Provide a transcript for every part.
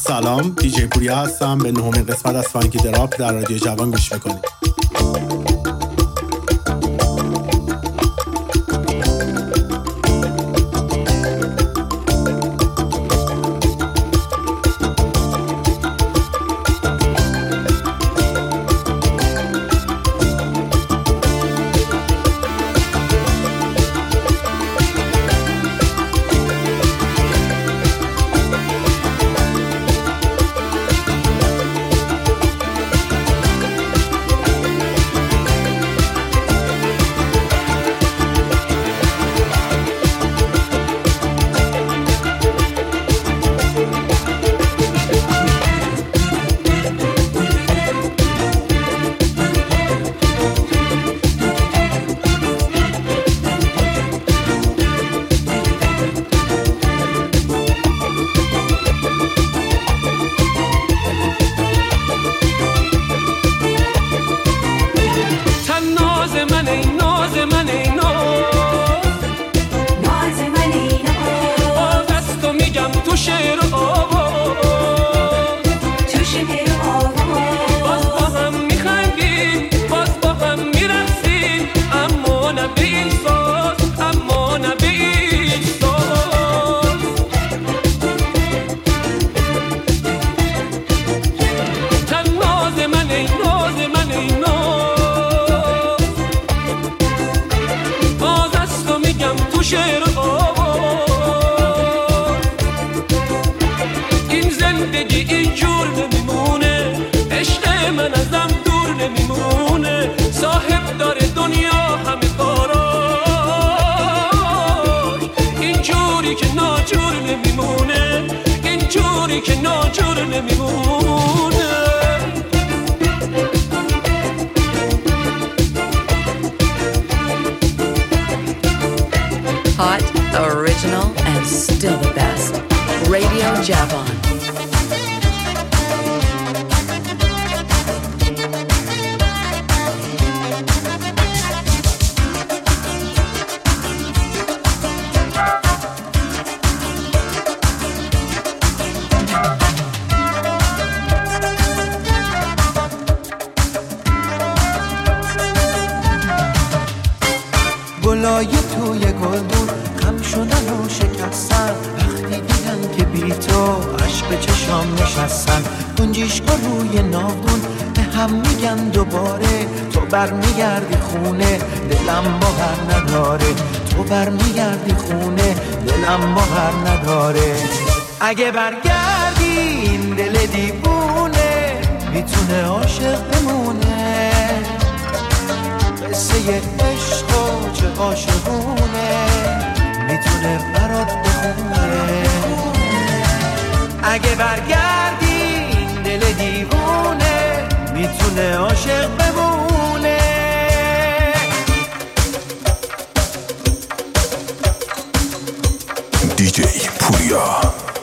سلام، دیجی پوریا هستم. به نهمین قسمت از فانکی دراپ در رادیو جوان گوش میکنید. Hot, original, and still the best. Radio Javon. گلای توی گلدون خم شدن و شکستن، وقتی دیدن که بی تو عشق چشام نشستن. گنجیشکا روی ناودون به هم میگن دوباره، تو برمیگردی خونه دلم باور نداره، تو برمیگردی خونه دلم باور نداره. اگه برگردی این دل دیوونه میتونه عاشق بمونه، قصه عشق و چه عاشقونه میتونه برات بخونه. اگه برگردی این دل دیوونه میتونه عاشق بمونه. دیجی پوریا.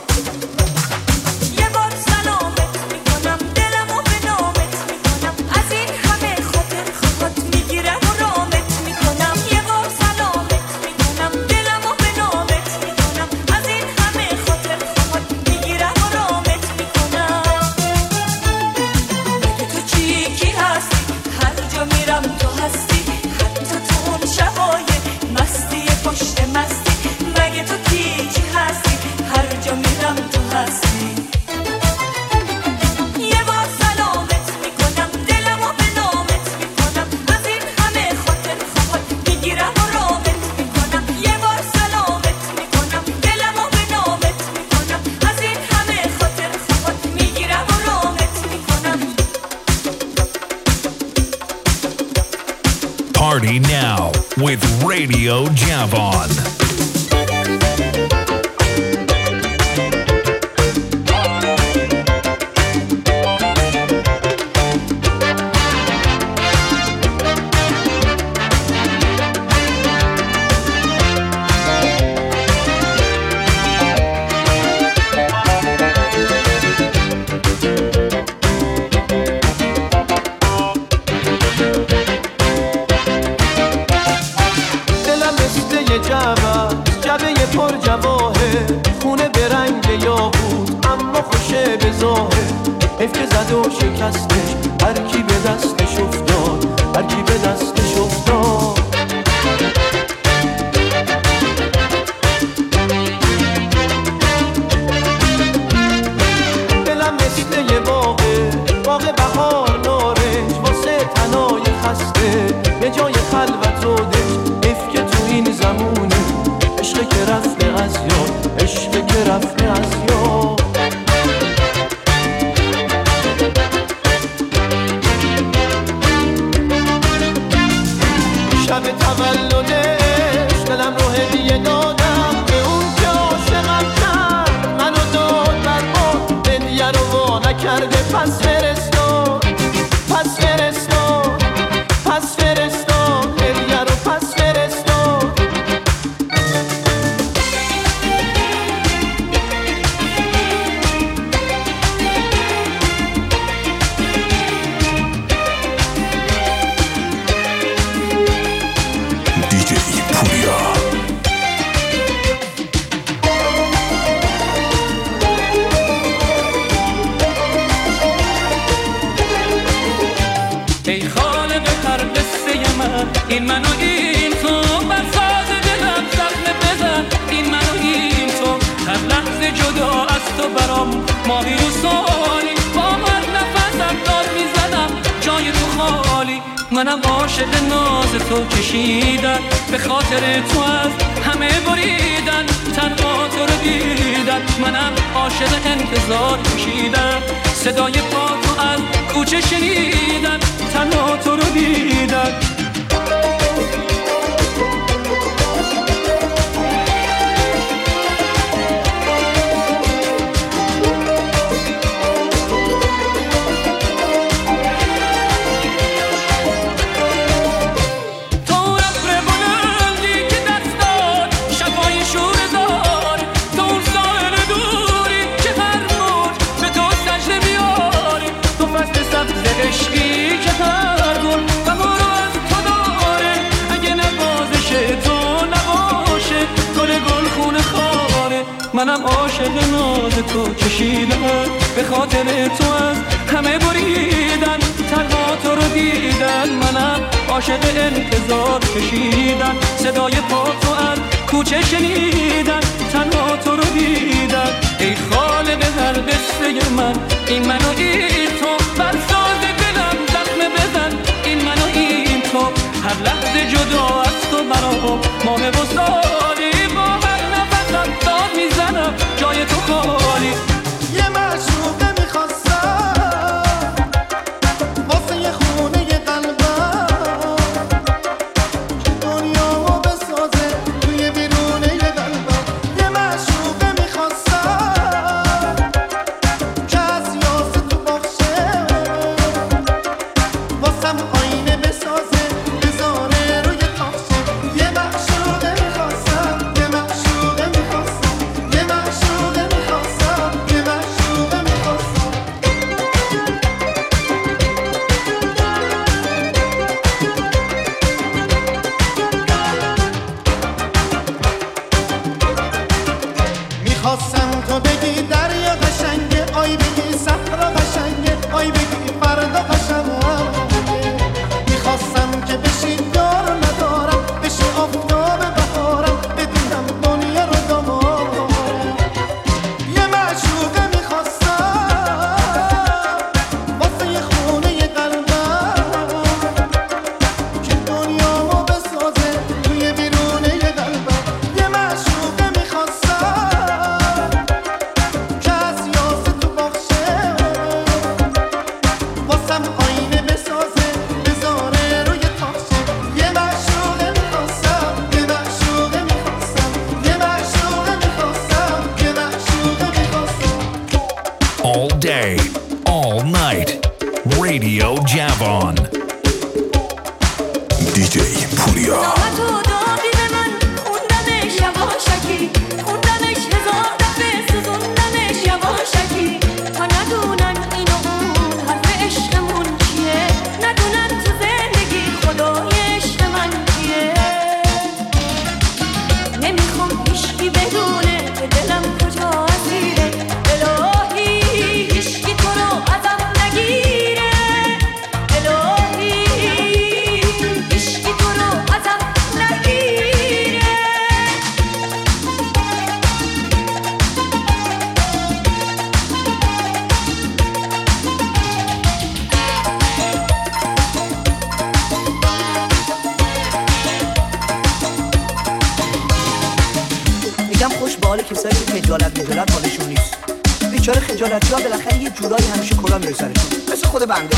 Party now with Radio Javon. جمع حیف که زد و شکستش، هر کی به دستش افتاد، هر کی به دستش افتاد. دلم مثل یه باغ بهار نارنج، واسه تنای خسته به جای خلوت و دنج. حیف که تو این زمونه عشق که رفته از یاد، عشق که رفته از یاد. شب تولدش دلم رو هدیه دادم به اون که عاشقم کرد، منو داد برباد، هدیه رو وا نکرده. پس فرستاد، پس فرستاد، پس فرستاد، هدیه رو پس فرستاد. دیجی پوریا. ای خالق هر قصه من، این منو این تو، بر ساز دلم زخم بزن. این منو این تو، هر لحظه جدا از تو برام ماهی و سالی. با هر نفسم داد میزنم جای تو خالی. منم عاشق ناز تو کشیدن، به خاطر تو از همه بریدن، تنها تو رو دیدن. منم عاشق انتظار کشیدن، صدای پا تو از کوچه شنیدن، تنها تو رو دیدن. عشقی که هر گل بهار از تو داره، اگه نوازش تو نباشه گل گل خونه خاره. منم عاشق ناز تو کشیدم، به خاطر تو از همه بریدن، تنها تو رو دیدن. منم عاشق انتظار کشیدن، صدای پا تو از کوچه شنیدن، تنها تو رو دیدن. ای خالق هر قصه من، این منو این تو، بر ساز دلم زخم بزن. این منو این تو، هر لحظه جدا از تو برام ماه و سالی. با هر نفسم داد میزنم جای تو خالی. یه معشوقه میخواستم واسه یه خونه یه قلبم، که دنیامو بسازه توی بیرونه یه قلبم. یه معشوقه میخواستم که از یاسه تو باخشه، واسم آینه بسازه بذاره روی تاخشه. یه معشوقه میخواستم، یه معشوقه میخواستم، یه معشوقه میخواستم، یه معشوقه میخواستم. میخواستم تو بگی دریا قشنگه، آی بگی صحرا قشنگه، آی بگی فردا قشنگه. میخواستم که بشی دار ندارم، بشی آفتاب بهارم، بدونم دنیا رو دامارم. یه معشوقه میخواستم واسه یه خونه یه قلبم، که دنیامو بسازه توی بیرونه یه قلبم. یه معشوقه میخواستم که از یاسه تو باخشه، واسم آینه بسازه بذاره روی تاخشه. یه معشوقه میخواستم، یه معشوقه میخواستم، یه معشوقه میخواستم، یه معشوقه میخواستم. All day, all night. Radio Javon. DJ پوریا. تو دادی به من، خوندمش یواشکی، خوندمش هزار دفعه، سوزوندمش یواشکی. تا ندونن این و اون حرف عشقمون چیه، ندونن تو زندگی خدای عشق من کیه. نمیخوام هیچکی بدونه که دلم کجا اسیره، الهی هیچکی تو رو ازم خجالتی‌ها بالاخره یه جورایی همیشه کلا میره سرشون، مثل خود بنده.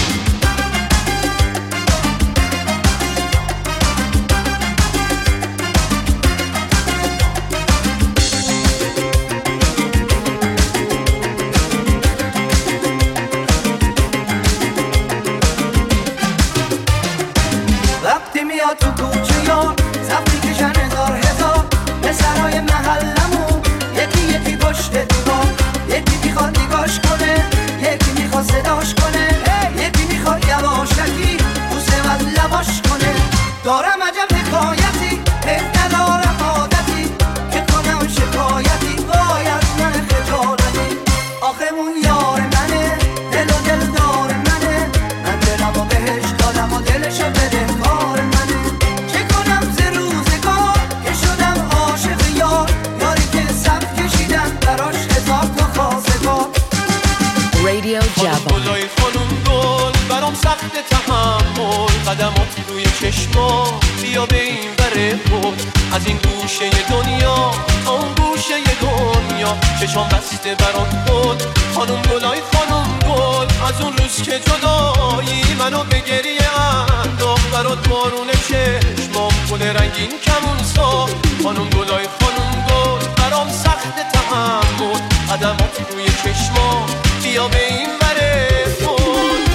وقتی میاد تو کوچه یا زفتی کشن هزار پسرای محلمون یکی یکی پشت دیوار، یکی میخواد نگاش کنه، یکی میخواد صداش کنه، یکی میخواد یواشکی بوسه از لباش کنه. دارم عجب حکایتی ندارم عادتی که کنم شکایتی وای از من خجالتی. آخه اون یار منه، دل و دل دار منه، من دلم و بهش دادم و دلشو بده کار منه. چه کنم ز روزگار که شدم عاشق یار، یاری که صف کشیدم براش هزار تا خواستگار. Radio Jabon. گلای خانم گل برام سخت تحمل، قدمات روی چشما بیا به این بره بود، از این گوشه دنیا اون گوشه دنیا چشام بسته برات بود. خانم گلای خانم گل از اون روز که جدایی منو به گریه انداخت، برات بارون چشمام گل رنگین کمون ساخت. خانم گلای خانم گل برام سخت تحمل، قدمات روی چشما بیا به این بره بود.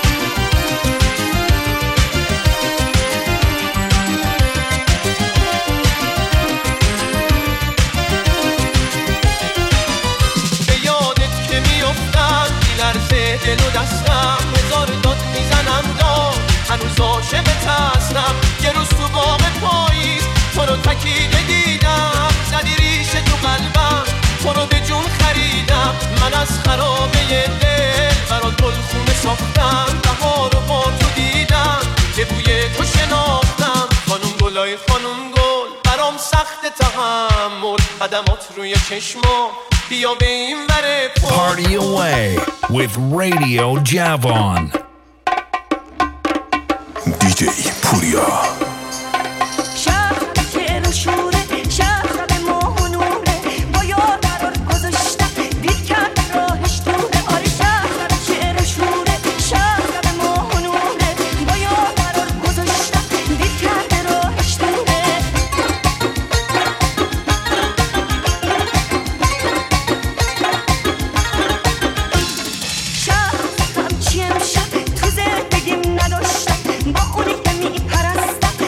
به یادت که میافتم میلرزه دل و دستم، هزار داد میزنم داد هنوز عاشقت هستم. یه روز تو باغ پاییز تو رو تکیده دیدم، زدی ریشه تو قلبم تو رو به جون خریدم. من از خرابه دل برات گلخونه ساختم، بهار رو با تو دیدم که بوی تو شناختم. خانم گلای خانم گل برام سخت تحمل، قدمات روی چشما بیا به این وره پل. Party away with Radio Javon. DJ Purya. شهر که رو شوره، شهر به ماهنوره، با یار قرار گذاشتم دید کرد راهش دوره. آره شهر که رو شوره، شهر به ماهنوره، با یار قرار گذاشتم دید کرد راهش دوره. شهر همچی امشب تو زندگیم نداشتم، با اونی که میپرستم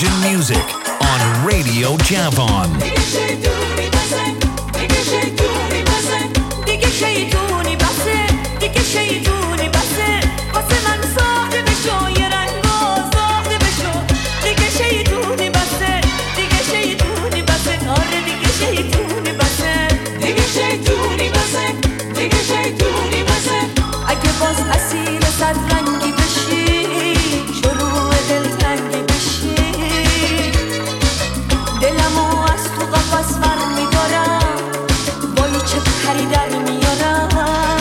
Persian music on Radio Javon. اگه باز اسیر صد رنگی بشی شروع دلتنگی بشی دلمو از تو قفس بر میدارم وای چه پری در میارم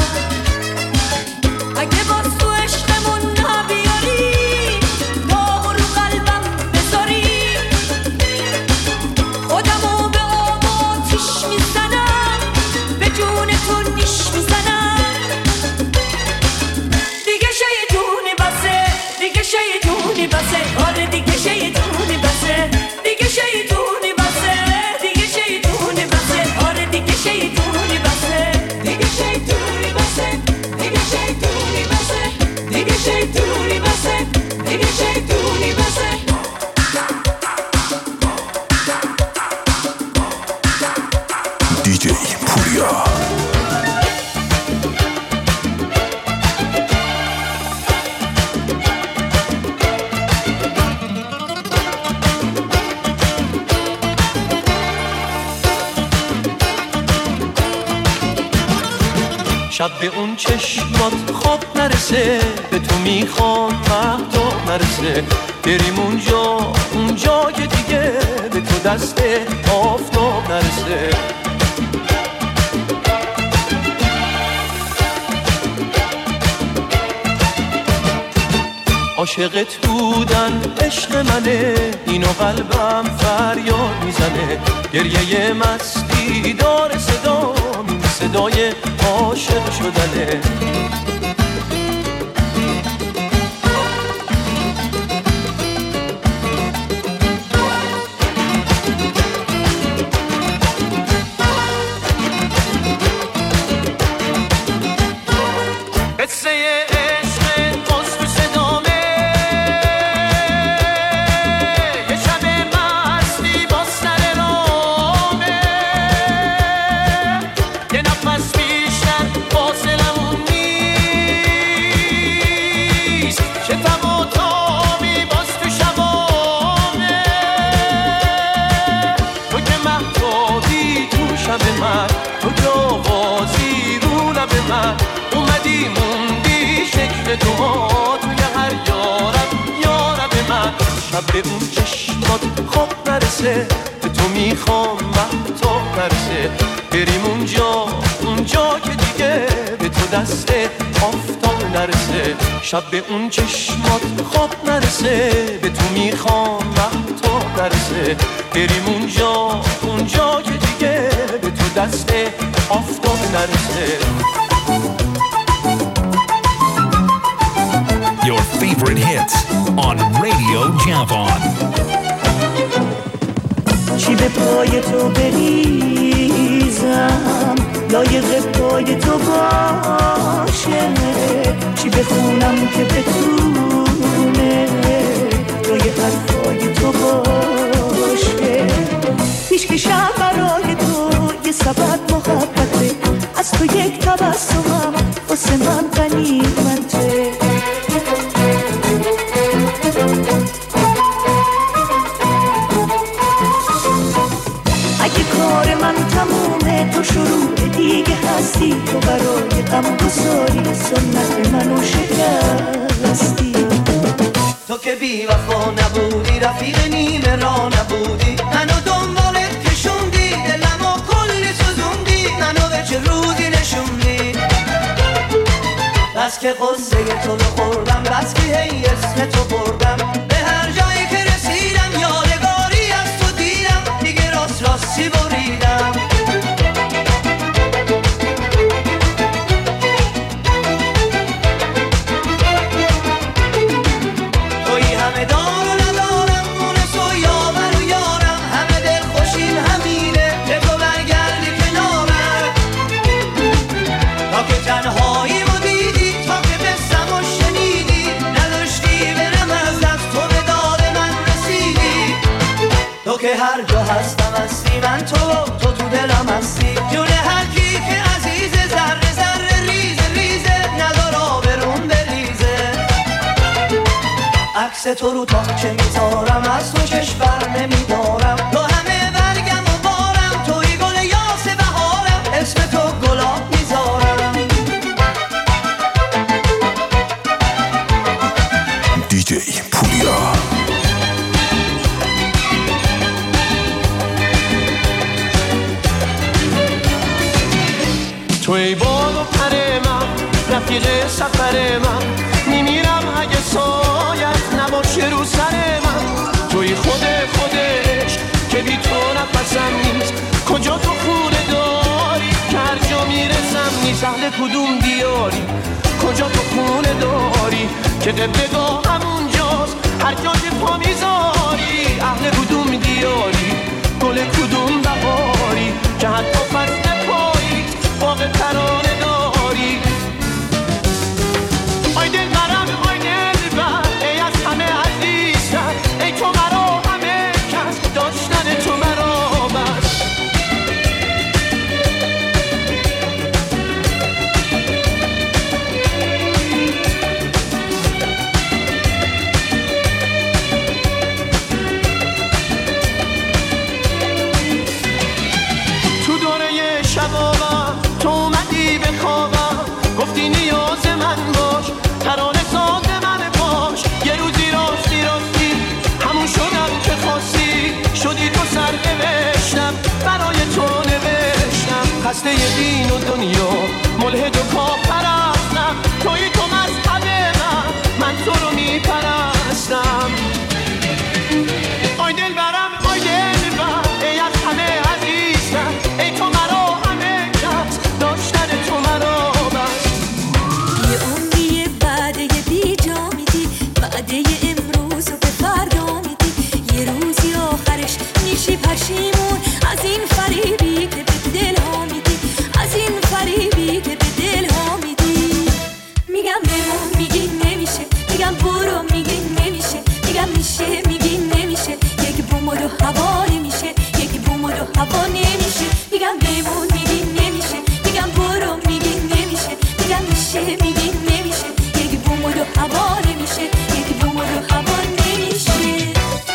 اگه باز تو عشقمون نبیاری داغ رو قلبم بذاری خودمو به آب آتیش میزنم به جون تو نیش میزنم شیطونی بسه آره دیگه شیطونی بسه دیگه شیطونی بسه دیگه شیطونی بسه آره دیگه شیطونی بسه دیگه شیطونی بسه دیگه شیطونی بسه دیگه شیطونی بسه دیگه شیطونی بسه دیجی پوریا. شب به اون چشمات خواب نرسه به تو میخوام مهتاب نرسه بریم اونجا که دیگه به تو دست آفتاب نرسه عاشقت بودن عشق منه اینو قلبم فریاد میزنه گریه مستی داره صدا صدای عاشق شدنه قصه عشق باز تو صدامه یه شب مستی باز سر رامه یه نفس بیشتر فاصلمون نیست شتم و تابی باز تو شبامه تو که مهتابی تو شب من تو که آوازی رو لب من اومدی موندی شکل تو ها توی هر یارب من شب به اون چشمات خواب نرسه به تو میخوام مهتاب نرسه بریم اونجا که دیگه به تو دست آفتاب نرسه شب به اون چشمات خواب نرسه به تو میخوام مهتاب نرسه بریم اونجا که دیگه به تو دست آفتاب نرسه Your favorite hits on Radio Javon. چی به پای تو بریزم لایق پای تو باشه چی بخونم که بتونه جای حرفای تو باشه پیش کشم برای تو یه سبب محبته از تو یک تبسمم واسه من غنیمته اگه کار من تمومه تو شروع دیگه هستی تو برای غم گساری سنت منو شکستی تو که بی وفا نبودی رفیق نیمه را نبودی منو دنبالت کشوندی دلمو کلی سوزوندی منو به چه روزی نشوندی بس که قصه تو رو خوردم بس که هی اسم تو بردم به هر جایی که رسیدم یادگاری از تو دیدم دیگه راستی بریدم توی همه دار و ندارم مونس و یاور و یارم همه دل خوشیم همینه که تو برگردی کنارم تا که تنهایی و دیدی تا که بستم و شنیدی نداشتی برم از دست تو که هر جا هستم هستی، من تو دلم هستی. جون هر کی که عزیزه، ذره ذره ریزه ریزه، ندار آبرون بریزه. عکس تو رو تاقچه میذارم، از تو چشم بر نمیدارم. تو همه برگم و بارم، توی گل یاس بهارم، اسم تو گلاب میذارم. دیجی پولیا. توی باد و پر من، رفیق سفر من، میمیرم اگه سایت نباشه رو سر من. توی خودش که بی تو نفسم نیست، کجا تو خونه داری که هر جا میرسم نیست. اهل کدوم دیاری، کجا تو خونه داری که قبلگاه همونجاست هر جا که پا میذاری. اهل کدوم دیاری، گل کدوم بهاری که حتی فصل پاییز باغ ترانه داری. آی دل برم، آی دل بر، ای از همه عزیزتر، ای تو مرا همه کس، داشتن تو مرا بس. تو دوره شبابم تو اومدی به خوابم، گفتی نیاز من باش، ترانه ساز من باش. یه روزی راستی همون شدم که خواستی، شدی تو سر نوشتم، برای تو نوشتم. خسته دین و دنیا، ملحد و کافرستم، توی تو مذهب من تو رو میپرستم. آی دل برم، آی دل بر، ای از همه عزیزتر، ای تو مرا همه کس، داشتن تو مرا بس. یه عمریه بعده یه بی جا میدی، بعده یه امروز رو به فردا میدی. یه روزی آخرش میشی پشیمون از این فریبی که به دل ها میدی، از این فریبی که به دل ها میدی. میگم بمون، میگی نمیشه، میگم برو، میگی نمیشه، میگم میشه، میگی نمیشه. یک بوم و دو هوا نمیشه، یک بوم و دو هوا نمیشه. میگم بمون، میگی نمیشه، میگم برو، میگی نمیشه، میگم میشه، میگی نمیشه. یک بوم و دو هوا نمیشه، یک بوم و دو هوا نمیشه.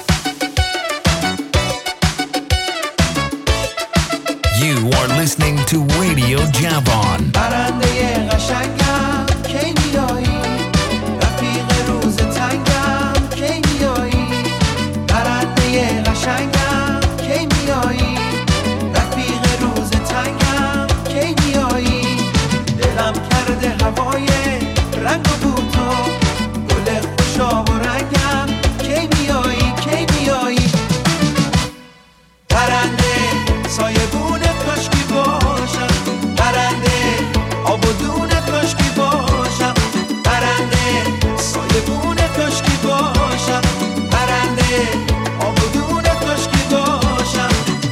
You are listening to Radio Javon. برنده قشنگم کی میایی، رفیق روز تنگم کی میایی. برنده قشنگم کی میایی، رفیق روز تنگم کی میایی. دلم کرده هوای رنگ و بوتو، گل خوشاب و رنگم کی میایی، کی میایی. برنده سایبون کاشکی باشم، برنده آب و دون کاشکی باشم، برنده سایبون کاشکی باشم، برنده آب و دون کاشکی باشم.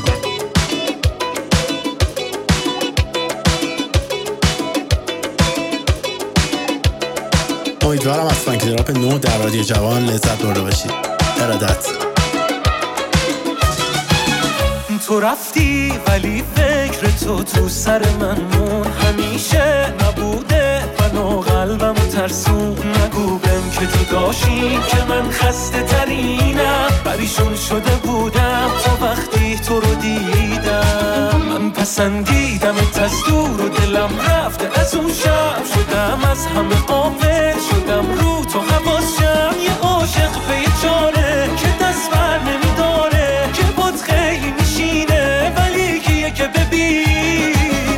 امیدوارم از فانکی دراپ 9 در رادیو جوان لذت برده باشید. ارادت. تو رفتی ولی فکر تو سر من مون، همیشه نبوده من و قلبم ترسون. نگو بهم که جداشی که من خسته ترینم، پریشون شده بودم تا وقتی تو رو دیدم. من پسندیدم از دور و دلم رفته از اون شب، شدم از همه غافل، شدم رو تو حواسم. یه عاشق به یه چاره که دست بر نمیداره، که بود خیلی میشینه ولی کیه که ببینه.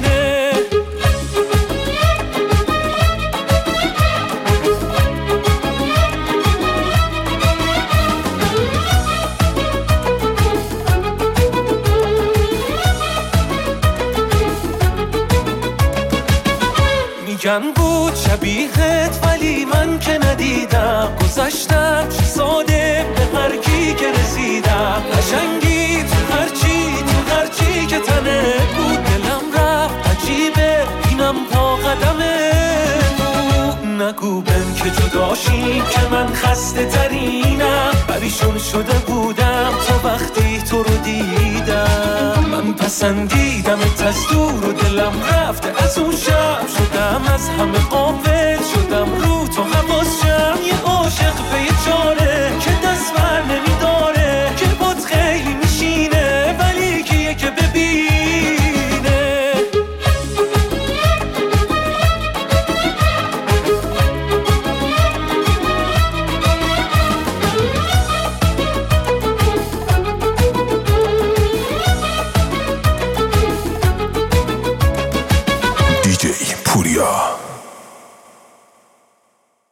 میگن بود شبیهت ولی من که ندیدم، گذشتم ساده به هر کی که رسیدم. قشنگی تو هرچی که تنه بود، دلم رفت عجیبه اینم تا قدمه بود. نگو بهم که جداشی که من خسته ترینم، پریشون شده بودم تا وقتی تو تو رو دیدم، من پسندیدم از دور و دلم رفته از اون شب، شدم از همه غافل، شدم